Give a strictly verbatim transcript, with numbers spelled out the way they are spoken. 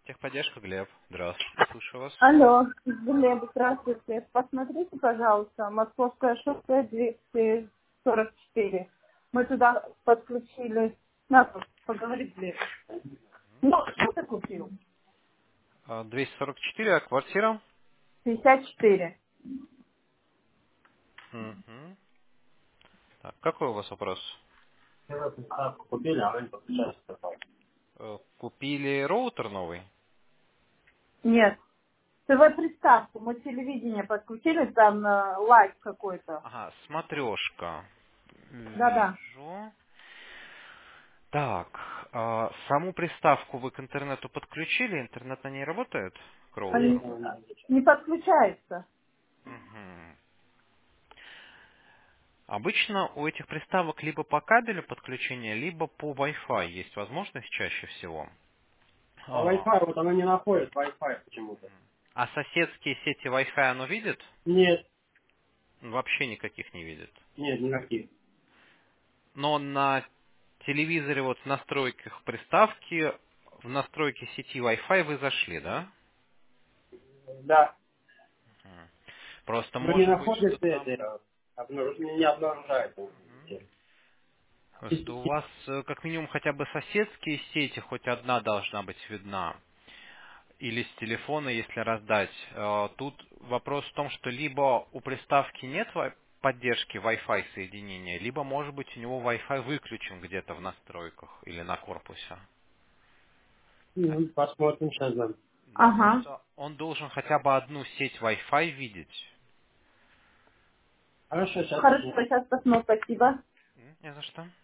Техподдержка, Глеб. Здравствуйте, слушаю вас. Алло, Глеб, здравствуйте. Посмотрите, пожалуйста, Московское шоссе двести сорок четыре. Мы туда подключили... Надо поговорить, Глеб. Ну, что ты купил? А, двести сорок четыре, а квартира? пятьдесят четыре. Мгм. Так, какой у вас вопрос? Купили, а они подключаются. Э, Купили роутер новый? Нет, ТВ-приставку. Мы телевидение подключили, там э, лайв какой-то. Ага, смотрешка. Да-да. Вижу. Так, а, саму приставку вы к интернету подключили? Интернет на ней работает? К Они роутеру? не подключаются. Мгм. Обычно у этих приставок либо по кабелю подключение, либо по Wi-Fi есть возможность чаще всего. А А Wi-Fi, вот она не находит Wi-Fi почему-то. а соседские сети Wi-Fi оно видит? Нет, Вообще никаких не видит. нет, никаких. Но на телевизоре, вот в настройках приставки, в настройки сети Wi-Fi вы зашли, да? Да. Мгм. Просто Но не может быть, что находится там... это, обнаружить, не обнаружается. Просто у вас э, как минимум хотя бы соседские сети, хоть одна должна быть видна. Или с телефона, если раздать. Э, Тут вопрос в том, что либо у приставки нет вай- поддержки Wi-Fi соединения, либо, может быть, у него Wi-Fi выключен где-то в настройках или на корпусе. Ну, посмотрим сейчас, да. Да, потому Ага. что он должен хотя бы одну сеть Wi-Fi видеть. Хорошо, сейчас. Хорошо, сейчас посмотрю, спасибо. М, Не за что.